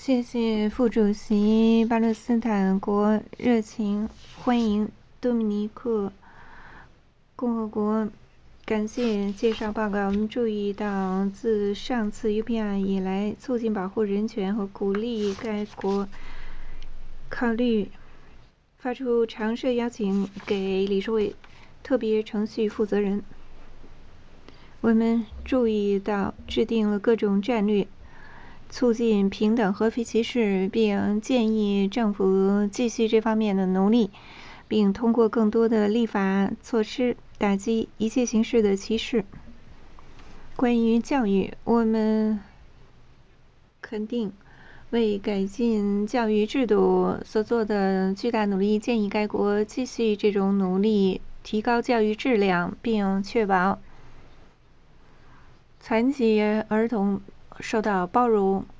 谢谢副主席巴勒斯坦国热情欢迎多米尼克共和国。感谢介绍报告。我们注意到，自上次 UPR 以来，促进保护人权和鼓励该国考虑发出常设邀请给理事会特别程序负责人。我们注意到制定了各种战略，促进平等和非歧视，并建议政府继续这方面的努力，并通过更多的立法措施打击一切形式的歧视。关于教育，我们肯定为改进教育制度所做的巨大努力，建议该国继续这种努力，提高教育质量，并确保残疾儿童受到包容